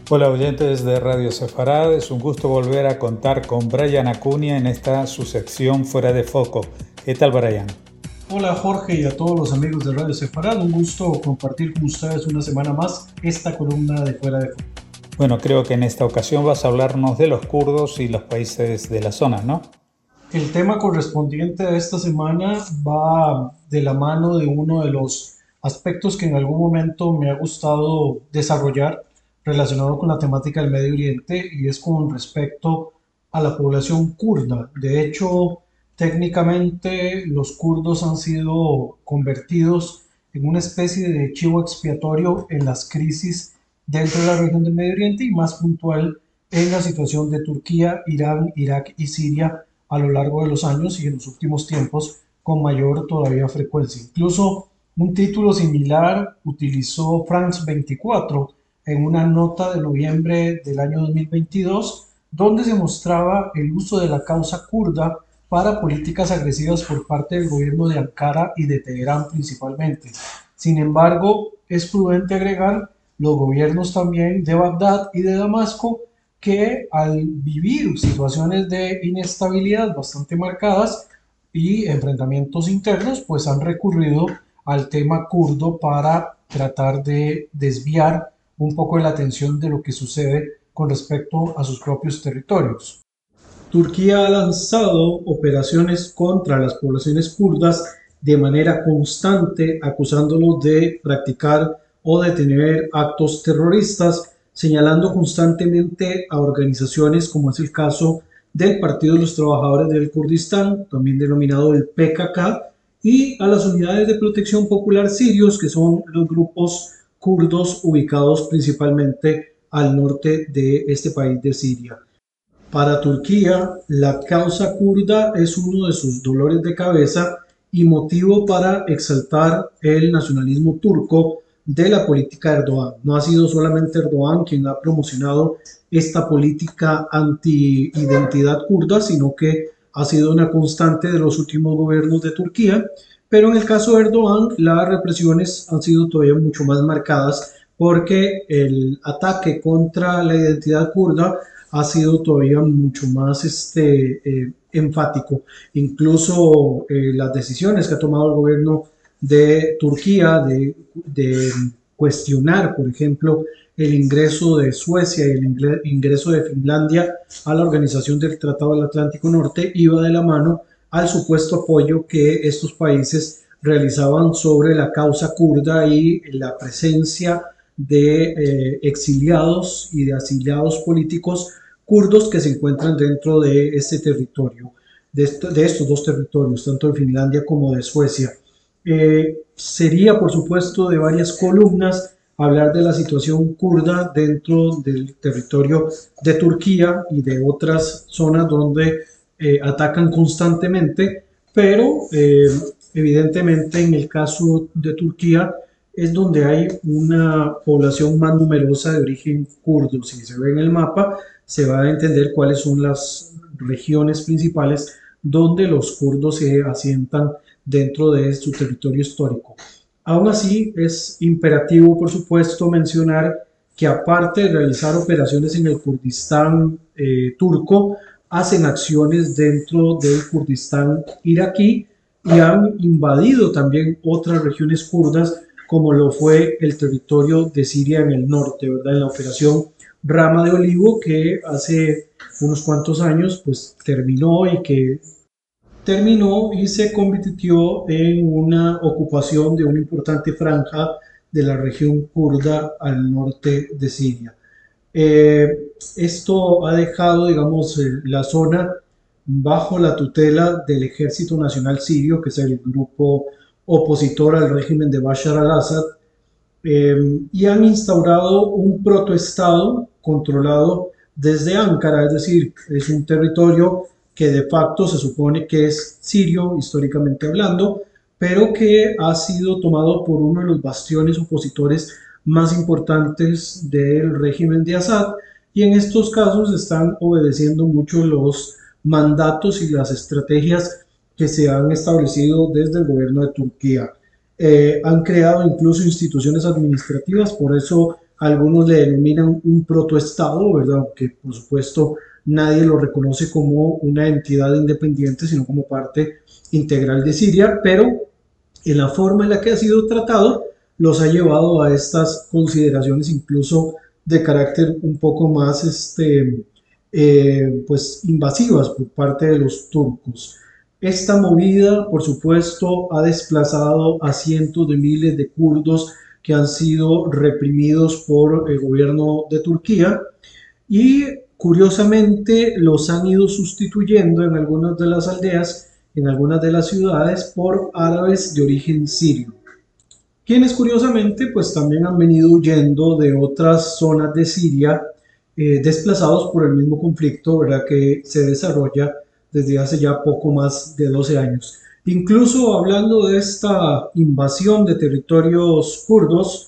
Hola oyentes de Radio Sefarad, es un gusto volver a contar con Brian Acuña en esta su sección Fuera de Foco. ¿Qué tal, Brian? Hola Jorge y a todos los amigos de Radio Sefarad, un gusto compartir con ustedes una semana más esta columna de Fuera de Foco. Bueno, creo que en esta ocasión vas a hablarnos de los kurdos y los países de la zona, ¿no? El tema correspondiente a esta semana va de la mano de uno de los aspectos que en algún momento me ha gustado desarrollar relacionado con la temática del Medio Oriente y es con respecto a la población kurda. De hecho, técnicamente los kurdos han sido convertidos en una especie de chivo expiatorio en las crisis dentro de la región del Medio Oriente y más puntual en la situación de Turquía, Irán, Irak y Siria a lo largo de los años y en los últimos tiempos con mayor todavía frecuencia. Incluso un título similar utilizó France 24 en una nota de noviembre del año 2022, donde se mostraba el uso de la causa kurda para políticas agresivas por parte del gobierno de Ankara y de Teherán principalmente. Sin embargo, es prudente agregar los gobiernos también de Bagdad y de Damasco que al vivir situaciones de inestabilidad bastante marcadas y enfrentamientos internos, pues han recurrido al tema kurdo para tratar de desviar un poco la atención de lo que sucede con respecto a sus propios territorios. Turquía ha lanzado operaciones contra las poblaciones kurdas de manera constante, acusándolos de practicar o de tener actos terroristas, señalando constantemente a organizaciones como es el caso del Partido de los Trabajadores del Kurdistán, también denominado el PKK, y a las unidades de protección popular sirios, que son los grupos kurdos ubicados principalmente al norte de este país de Siria. Para Turquía, la causa kurda es uno de sus dolores de cabeza y motivo para exaltar el nacionalismo turco de la política de Erdogan. No ha sido solamente Erdogan quien ha promocionado esta política anti-identidad kurda, sino que ha sido una constante de los últimos gobiernos de Turquía. Pero en el caso de Erdogan, las represiones han sido todavía mucho más marcadas porque el ataque contra la identidad kurda ha sido todavía mucho más enfático. Incluso las decisiones que ha tomado el gobierno de Turquía de cuestionar, por ejemplo, el ingreso de Suecia y el ingreso de Finlandia a la Organización del Tratado del Atlántico Norte iba de la mano al supuesto apoyo que estos países realizaban sobre la causa kurda y la presencia de exiliados y de asiliados políticos kurdos que se encuentran dentro de este territorio, de estos dos territorios, tanto de Finlandia como de Suecia. Sería, por supuesto, de varias columnas hablar de la situación kurda dentro del territorio de Turquía y de otras zonas donde atacan constantemente, pero evidentemente en el caso de Turquía es donde hay una población más numerosa de origen kurdo. Si se ve en el mapa, se va a entender cuáles son las regiones principales donde los kurdos se asientan dentro de su territorio histórico. Aún así, es imperativo, por supuesto, mencionar que aparte de realizar operaciones en el Kurdistán turco, hacen acciones dentro del Kurdistán iraquí y han invadido también otras regiones kurdas, como lo fue el territorio de Siria en el norte, ¿verdad? En la operación Rama de Olivo, que hace unos cuantos años pues terminó y se convirtió en una ocupación de una importante franja de la región kurda al norte de Siria. Esto ha dejado, digamos, la zona bajo la tutela del Ejército Nacional Sirio, que es el grupo opositor al régimen de Bashar al-Assad, y han instaurado un protoestado controlado desde Ankara, es decir, es un territorio que de facto se supone que es sirio, históricamente hablando, pero que ha sido tomado por uno de los bastiones opositores más importantes del régimen de Assad, y en estos casos están obedeciendo mucho los mandatos y las estrategias que se han establecido desde el gobierno de Turquía. Han creado incluso instituciones administrativas, por eso algunos le denominan un protoestado, ¿verdad? Aunque por supuesto nadie lo reconoce como una entidad independiente, sino como parte integral de Siria, pero en la forma en la que ha sido tratado los ha llevado a estas consideraciones incluso de carácter un poco más pues invasivas por parte de los turcos. Esta movida, por supuesto, ha desplazado a cientos de miles de kurdos que han sido reprimidos por el gobierno de Turquía y curiosamente los han ido sustituyendo en algunas de las aldeas, en algunas de las ciudades, por árabes de origen sirio, quienes curiosamente pues también han venido huyendo de otras zonas de Siria, desplazados por el mismo conflicto, ¿verdad?, que se desarrolla desde hace ya poco más de 12 años. Incluso hablando de esta invasión de territorios kurdos,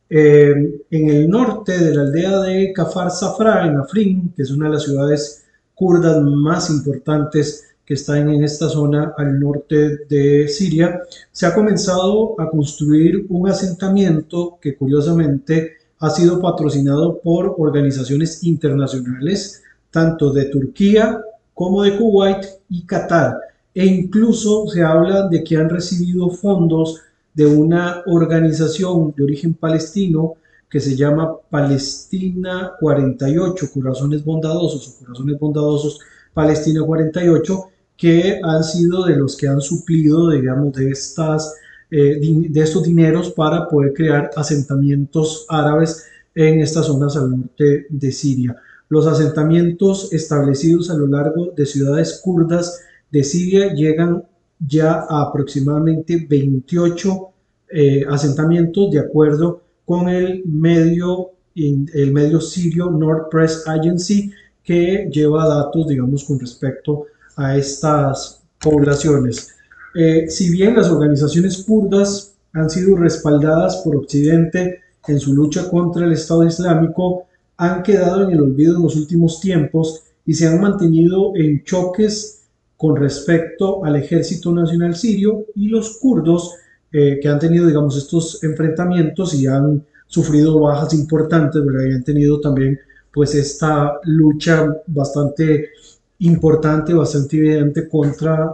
en el norte de la aldea de Kafar Safra, en Afrin, que es una de las ciudades kurdas más importantes que están en esta zona al norte de Siria, se ha comenzado a construir un asentamiento que curiosamente ha sido patrocinado por organizaciones internacionales, tanto de Turquía como de Kuwait y Qatar, e incluso se habla de que han recibido fondos de una organización de origen palestino que se llama Palestina 48, Corazones Bondadosos o Corazones Bondadosos Palestina 48, que han sido de los que han suplido, digamos, de estos dineros para poder crear asentamientos árabes en estas zonas al norte de Siria. Los asentamientos establecidos a lo largo de ciudades kurdas de Siria llegan ya a aproximadamente 28 asentamientos, de acuerdo con el medio sirio North Press Agency, que lleva datos, digamos, con respecto a estas poblaciones. Si bien las organizaciones kurdas han sido respaldadas por Occidente en su lucha contra el Estado Islámico, han quedado en el olvido en los últimos tiempos y se han mantenido en choques con respecto al Ejército Nacional Sirio y los kurdos, que han tenido, digamos, estos enfrentamientos y han sufrido bajas importantes, ¿verdad? Y han tenido también pues esta lucha bastante importante, bastante evidente contra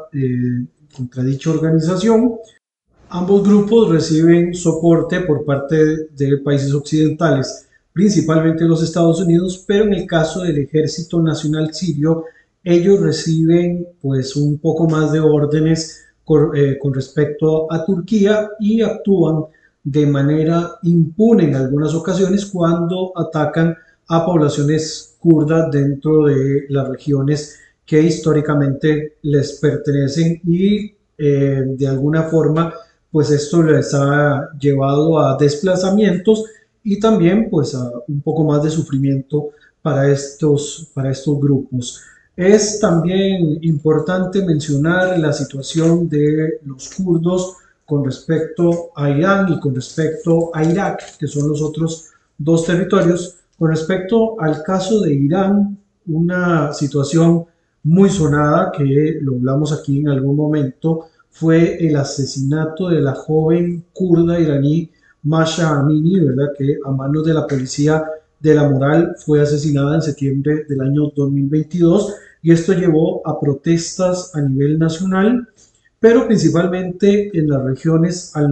dicha organización. Ambos grupos reciben soporte por parte de países occidentales, principalmente los Estados Unidos, pero en el caso del Ejército Nacional Sirio, ellos reciben pues un poco más de órdenes con respecto a Turquía y actúan de manera impune en algunas ocasiones cuando atacan a poblaciones kurdas dentro de las regiones que históricamente les pertenecen y de alguna forma pues esto les ha llevado a desplazamientos y también pues a un poco más de sufrimiento para estos grupos. Es también importante mencionar la situación de los kurdos con respecto a Irán y con respecto a Irak, que son los otros dos territorios. Con respecto al caso de Irán, una situación muy sonada, que lo hablamos aquí en algún momento, fue el asesinato de la joven kurda iraní Masha Amini, ¿verdad?, que a manos de la policía de la moral fue asesinada en septiembre del año 2022, y esto llevó a protestas a nivel nacional, pero principalmente en las regiones al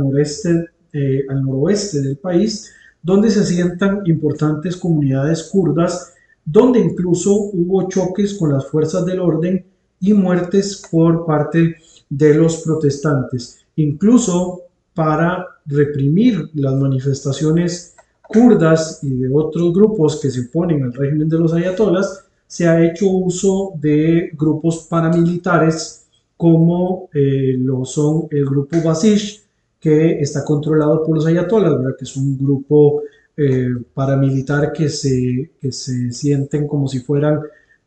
noroeste del país, donde se asientan importantes comunidades kurdas, donde incluso hubo choques con las fuerzas del orden y muertes por parte de los protestantes. Incluso para reprimir las manifestaciones kurdas y de otros grupos que se oponen al régimen de los ayatolás, se ha hecho uso de grupos paramilitares como lo son el grupo Basish, que está controlado por los ayatolás, ¿verdad?, que es un grupo paramilitar que se sienten como si fueran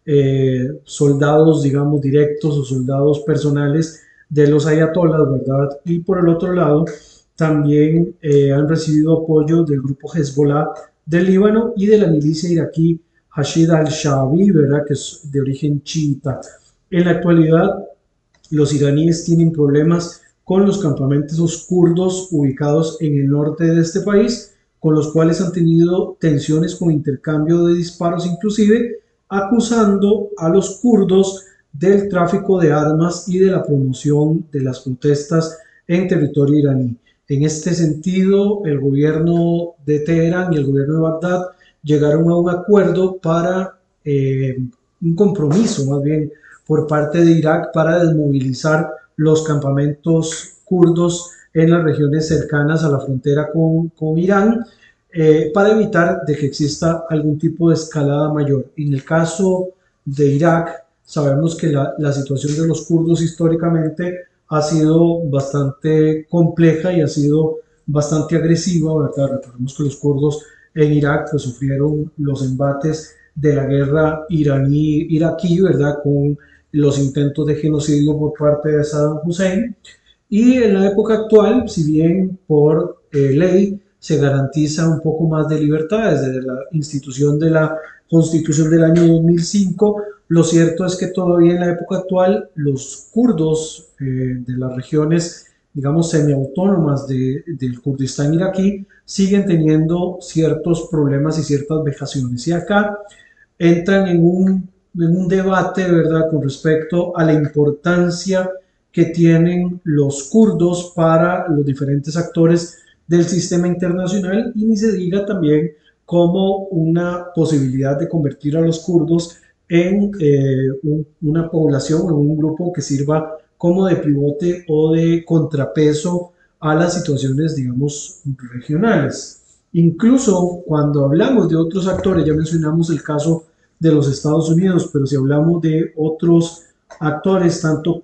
soldados, digamos, directos o soldados personales de los ayatolás, ¿verdad? Y por el otro lado, también han recibido apoyo del grupo Hezbollah del Líbano y de la milicia iraquí Hashid al-Shaabi, ¿verdad?, que es de origen chiita. En la actualidad, los iraníes tienen problemas con los campamentos kurdos ubicados en el norte de este país, con los cuales han tenido tensiones con intercambio de disparos, inclusive acusando a los kurdos del tráfico de armas y de la promoción de las protestas en territorio iraní. En este sentido, el gobierno de Teherán y el gobierno de Bagdad llegaron a un acuerdo para un compromiso más bien por parte de Irak para desmovilizar los campamentos kurdos en las regiones cercanas a la frontera con Irán, para evitar de que exista algún tipo de escalada mayor. En el caso de Irak, sabemos que la situación de los kurdos históricamente ha sido bastante compleja y ha sido bastante agresiva, ¿verdad? Recordemos que los kurdos en Irak pues, sufrieron los embates de la guerra iraní-iraquí, ¿verdad? Con los intentos de genocidio por parte de Saddam Hussein. Y en la época actual, si bien por ley se garantiza un poco más de libertades desde la institución de la Constitución del año 2005, lo cierto es que todavía en la época actual los kurdos de las regiones, digamos, semiautónomas del Kurdistán iraquí siguen teniendo ciertos problemas y ciertas vejaciones. Y acá entran en un debate, ¿verdad?, con respecto a la importancia que tienen los kurdos para los diferentes actores del sistema internacional, y ni se diga también como una posibilidad de convertir a los kurdos en una población o un grupo que sirva como de pivote o de contrapeso a las situaciones, digamos, regionales. Incluso cuando hablamos de otros actores, ya mencionamos el caso de los Estados Unidos, pero si hablamos de otros actores, tanto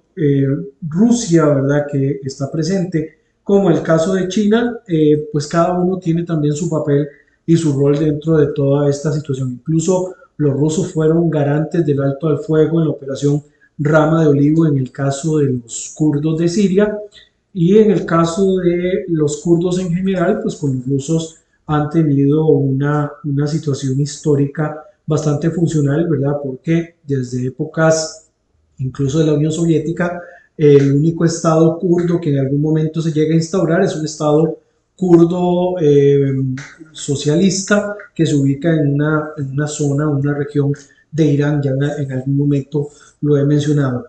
Rusia, ¿verdad?, que está presente, como el caso de China, pues cada uno tiene también su papel y su rol dentro de toda esta situación. Incluso los rusos fueron garantes del alto al fuego en la operación Rama de Olivo en el caso de los kurdos de Siria, y en el caso de los kurdos en general, pues con los rusos han tenido una situación histórica bastante funcional, ¿verdad? Porque desde épocas incluso de la Unión Soviética, el único estado kurdo que en algún momento se llega a instaurar es un estado kurdo socialista que se ubica en una zona, una región de Irán, ya en algún momento lo he mencionado.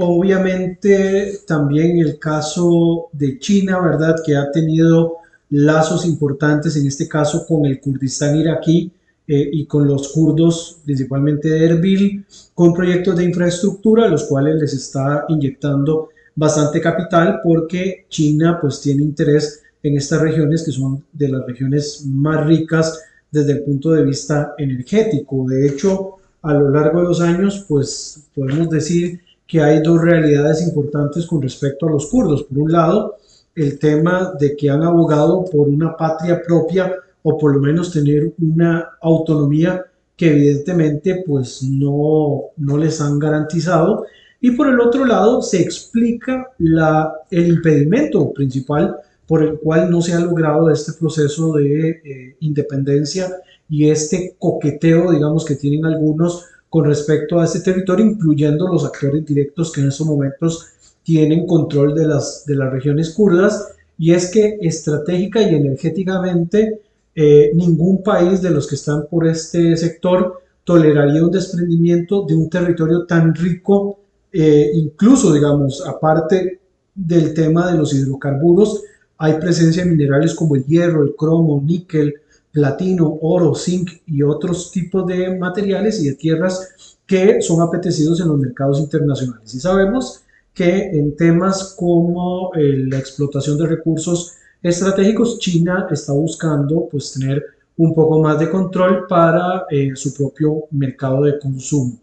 Obviamente también el caso de China, ¿verdad?, que ha tenido lazos importantes, en este caso con el Kurdistán iraquí y con los kurdos, principalmente de Erbil, con proyectos de infraestructura, los cuales les está inyectando bastante capital, porque China pues tiene interés en estas regiones que son de las regiones más ricas desde el punto de vista energético. De hecho, a lo largo de los años, pues podemos decir que hay dos realidades importantes con respecto a los kurdos. Por un lado, el tema de que han abogado por una patria propia, o por lo menos tener una autonomía que evidentemente pues no les han garantizado. Y por el otro lado se explica el impedimento principal por el cual no se ha logrado este proceso de independencia y este coqueteo, digamos, que tienen algunos con respecto a este territorio, incluyendo los actores directos que en estos momentos tienen control de las regiones kurdas, y es que estratégica y energéticamente ningún país de los que están por este sector toleraría un desprendimiento de un territorio tan rico, incluso, digamos, aparte del tema de los hidrocarburos, hay presencia de minerales como el hierro, el cromo, níquel, platino, oro, zinc y otros tipos de materiales y de tierras que son apetecidos en los mercados internacionales. Y sabemos que en temas como la explotación de recursos estratégicos, China está buscando pues tener un poco más de control para su propio mercado de consumo.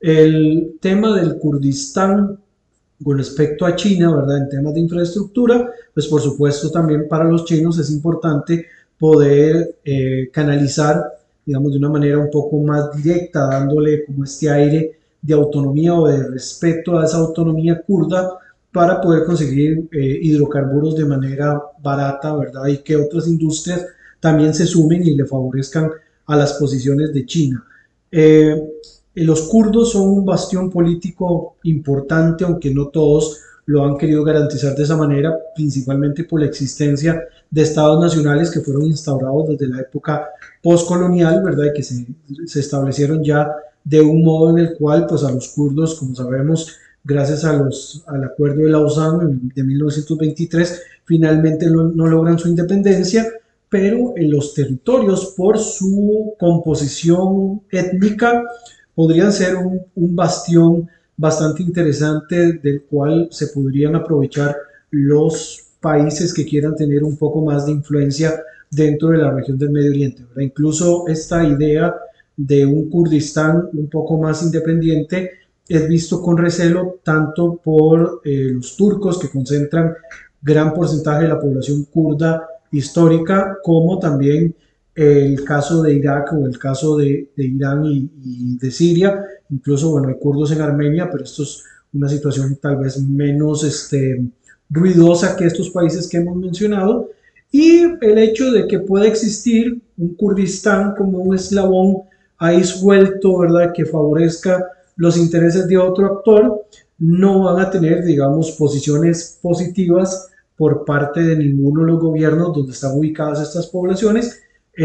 El tema del Kurdistán con respecto a China, ¿verdad?, en temas de infraestructura, pues por supuesto también para los chinos es importante poder canalizar, digamos, de una manera un poco más directa, dándole como este aire de autonomía o de respeto a esa autonomía kurda, para poder conseguir hidrocarburos de manera barata, ¿verdad?, y que otras industrias también se sumen y le favorezcan a las posiciones de China. Los kurdos son un bastión político importante, aunque no todos lo han querido garantizar de esa manera, principalmente por la existencia de estados nacionales que fueron instaurados desde la época postcolonial, ¿verdad? Y que se establecieron ya de un modo en el cual, pues a los kurdos, como sabemos, gracias al acuerdo de Lausanne de 1923, finalmente no logran su independencia, pero en los territorios, por su composición étnica, podrían ser un bastión bastante interesante del cual se podrían aprovechar los países que quieran tener un poco más de influencia dentro de la región del Medio Oriente, ¿verdad? Incluso esta idea de un Kurdistán un poco más independiente es visto con recelo tanto por los turcos, que concentran gran porcentaje de la población kurda histórica, como también el caso de Irak o el caso de Irán y de Siria. Incluso, bueno, hay kurdos en Armenia, pero esto es una situación tal vez menos ruidosa que estos países que hemos mencionado. Y el hecho de que pueda existir un Kurdistán como un eslabón ahí suelto, ¿verdad?, que favorezca los intereses de otro actor, no van a tener, digamos, posiciones positivas por parte de ninguno de los gobiernos donde están ubicadas estas poblaciones,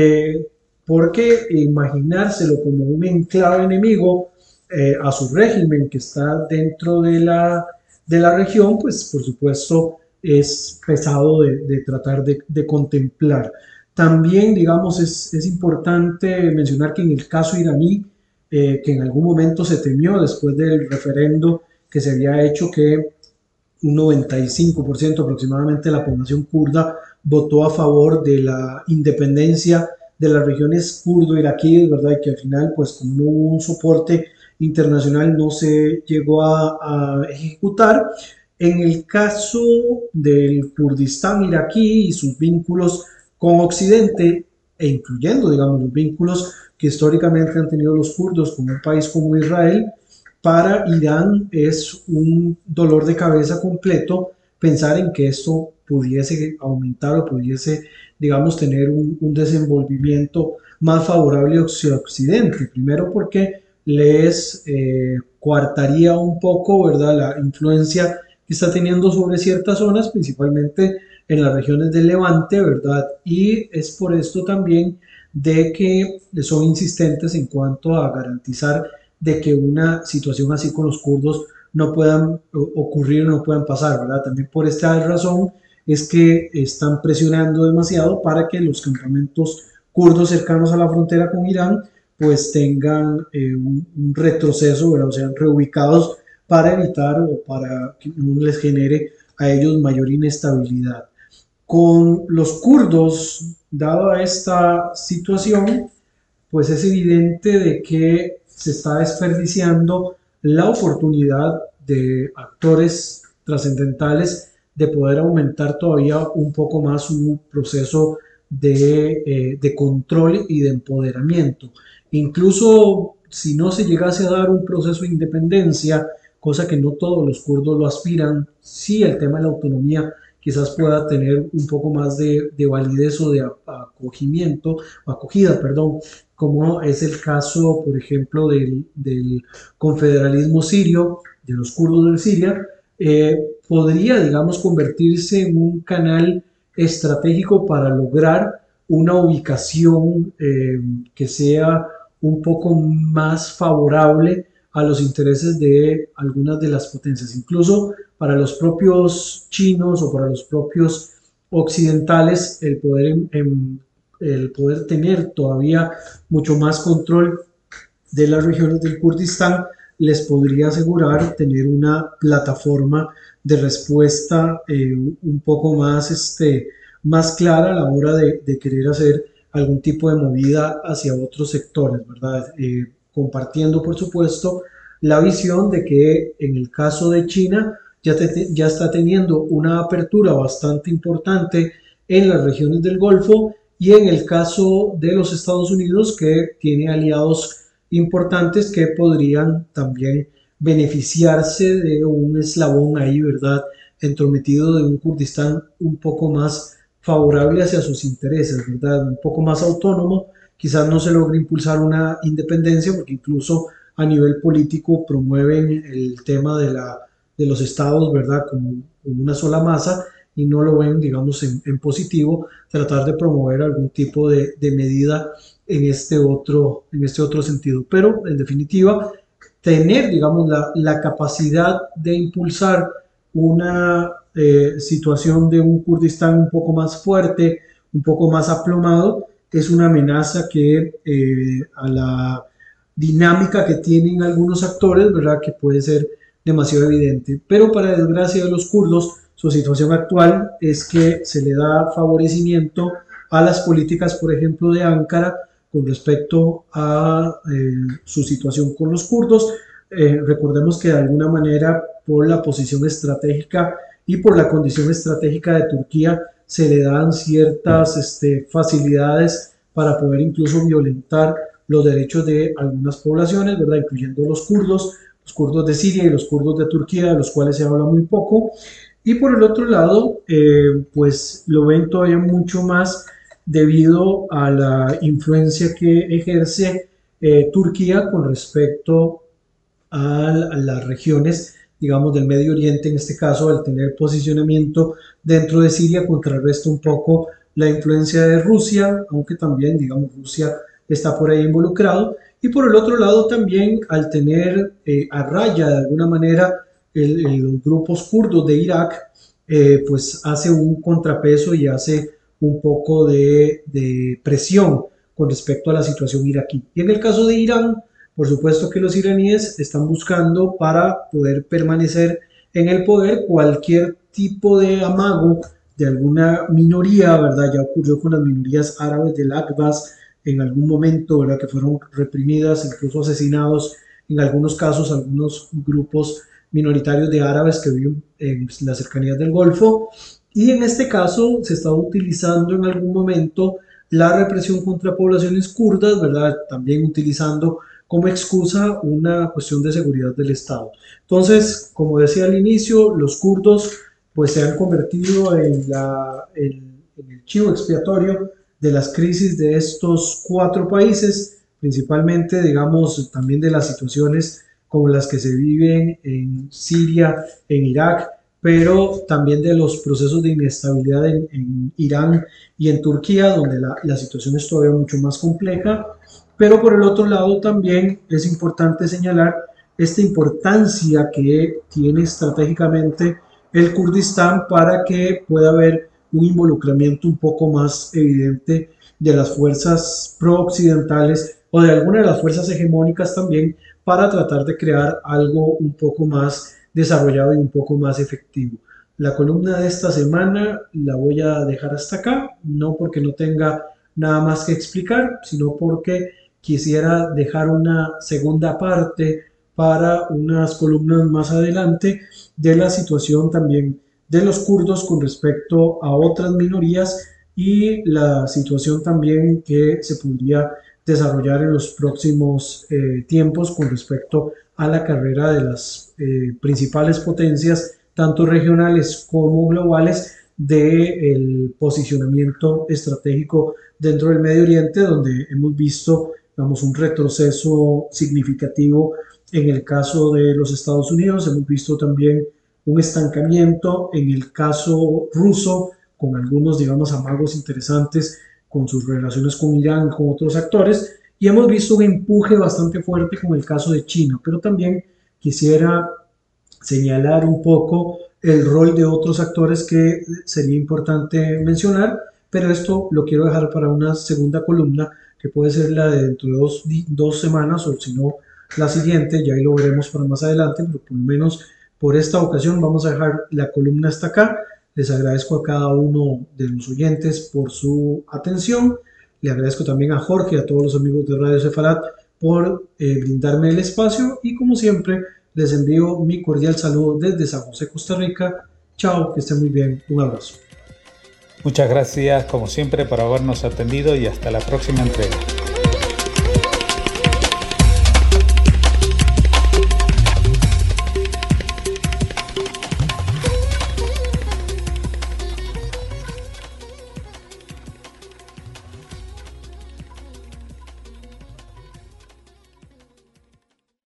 porque imaginárselo como un enclave enemigo a su régimen que está dentro de la región, pues por supuesto es pesado de tratar de contemplar. También, digamos, es importante mencionar que en el caso iraní, que en algún momento se temió después del referendo que se había hecho, que un 95% aproximadamente de la población kurda votó a favor de la independencia de las regiones kurdo-iraquíes, ¿verdad? Y que al final, pues como no hubo un soporte internacional, no se llegó a ejecutar. En el caso del Kurdistán iraquí y sus vínculos con Occidente, e incluyendo, digamos, los vínculos que históricamente han tenido los kurdos con un país como Israel, para Irán es un dolor de cabeza completo pensar en que esto pudiese aumentar o pudiese, digamos, tener un desenvolvimiento más favorable hacia Occidente. Primero porque les coartaría un poco, ¿verdad?, la influencia que está teniendo sobre ciertas zonas, principalmente en las regiones del Levante, ¿verdad? Y es por esto también de que son insistentes en cuanto a garantizar de que una situación así con los kurdos no puedan ocurrir, no puedan pasar, ¿verdad? También por esta razón es que están presionando demasiado para que los campamentos kurdos cercanos a la frontera con Irán pues tengan un retroceso, ¿verdad? O sean reubicados para evitar o para que no les genere a ellos mayor inestabilidad. Con los kurdos, dada esta situación, pues es evidente de que se está desperdiciando la oportunidad de actores trascendentales de poder aumentar todavía un poco más su proceso de control y de empoderamiento. Incluso si no se llegase a dar un proceso de independencia, cosa que no todos los kurdos lo aspiran, sí el tema de la autonomía quizás pueda tener un poco más de validez o de acogida, perdón, como es el caso, por ejemplo, del confederalismo sirio, de los kurdos de Siria, podría, digamos, convertirse en un canal estratégico para lograr una ubicación que sea un poco más favorable a los intereses de algunas de las potencias. Incluso para los propios chinos o para los propios occidentales, el poder tener todavía mucho más control de las regiones del Kurdistán les podría asegurar tener una plataforma de respuesta un poco más, más clara a la hora de querer hacer algún tipo de movida hacia otros sectores, ¿verdad? Compartiendo, por supuesto, la visión de que en el caso de China ya está teniendo una apertura bastante importante en las regiones del Golfo, y en el caso de los Estados Unidos, que tiene aliados importantes que podrían también beneficiarse de un eslabón ahí, ¿verdad?, entrometido, de un Kurdistán un poco más favorable hacia sus intereses, ¿verdad?, un poco más autónomo. Quizás no se logre impulsar una independencia porque incluso a nivel político promueven el tema de la de los estados, ¿verdad? Como una sola masa y no lo ven, digamos, en positivo, tratar de promover algún tipo de medida en este otro sentido. Pero, en definitiva, tener, digamos, la capacidad de impulsar una situación de un Kurdistán un poco más fuerte, un poco más aplomado, es una amenaza que a la dinámica que tienen algunos actores, ¿verdad? Que puede ser demasiado evidente. Pero para desgracia de los kurdos, su situación actual es que se le da favorecimiento a las políticas, por ejemplo, de Ankara con respecto a su situación con los kurdos. Recordemos que de alguna manera, por la posición estratégica y por la condición estratégica de Turquía, se le dan ciertas facilidades para poder incluso violentar los derechos de algunas poblaciones, ¿verdad? Incluyendo los kurdos de Siria y los kurdos de Turquía, de los cuales se habla muy poco. Y por el otro lado, pues lo ven todavía mucho más debido a la influencia que ejerce Turquía con respecto a las regiones, digamos, del Medio Oriente, en este caso, al tener posicionamiento dentro de Siria, contrarresta un poco la influencia de Rusia, aunque también, digamos, Rusia está por ahí involucrado. Y por el otro lado también, al tener a raya de alguna manera los grupos kurdos de Irak, pues hace un contrapeso y hace un poco de presión con respecto a la situación iraquí. Y en el caso de Irán, por supuesto que los iraníes están buscando para poder permanecer en el poder cualquier tipo de amago de alguna minoría, ¿verdad? Ya ocurrió con las minorías árabes del Akbas en algún momento, ¿verdad? Que fueron reprimidas, incluso asesinados en algunos casos, algunos grupos minoritarios de árabes que viven en las cercanías del Golfo. Y en este caso se está utilizando en algún momento la represión contra poblaciones kurdas, ¿verdad? También utilizando como excusa una cuestión de seguridad del Estado. Entonces, como decía al inicio, los kurdos pues se han convertido en el chivo expiatorio de las crisis de estos 4 países, principalmente, digamos, también de las situaciones como las que se viven en Siria, en Irak, pero también de los procesos de inestabilidad en Irán y en Turquía, donde la situación es todavía mucho más compleja. Pero por el otro lado también es importante señalar esta importancia que tiene estratégicamente el Kurdistán para que pueda haber un involucramiento un poco más evidente de las fuerzas pro-occidentales o de alguna de las fuerzas hegemónicas también para tratar de crear algo un poco más desarrollado y un poco más efectivo. La columna de esta semana la voy a dejar hasta acá, no porque no tenga nada más que explicar, sino porque quisiera dejar una segunda parte para unas columnas más adelante de la situación también de los kurdos con respecto a otras minorías y la situación también que se podría desarrollar en los próximos tiempos con respecto a la carrera de las principales potencias, tanto regionales como globales, del posicionamiento estratégico dentro del Medio Oriente, donde hemos visto, digamos, un retroceso significativo en el caso de los Estados Unidos, hemos visto también un estancamiento en el caso ruso, con algunos, digamos, amagos interesantes con sus relaciones con Irán, con otros actores, y hemos visto un empuje bastante fuerte con el caso de China, pero también quisiera señalar un poco el rol de otros actores que sería importante mencionar, pero esto lo quiero dejar para una segunda columna, que puede ser la de dentro de dos semanas, o si no, la siguiente, ya ahí lo veremos para más adelante, pero por lo menos por esta ocasión vamos a dejar la columna hasta acá. Les agradezco a cada uno de los oyentes por su atención. Le agradezco también a Jorge y a todos los amigos de Radio Sefarat por brindarme el espacio y como siempre les envío mi cordial saludo desde San José, Costa Rica. Chao, que estén muy bien. Un abrazo. Muchas gracias como siempre por habernos atendido y hasta la próxima entrega.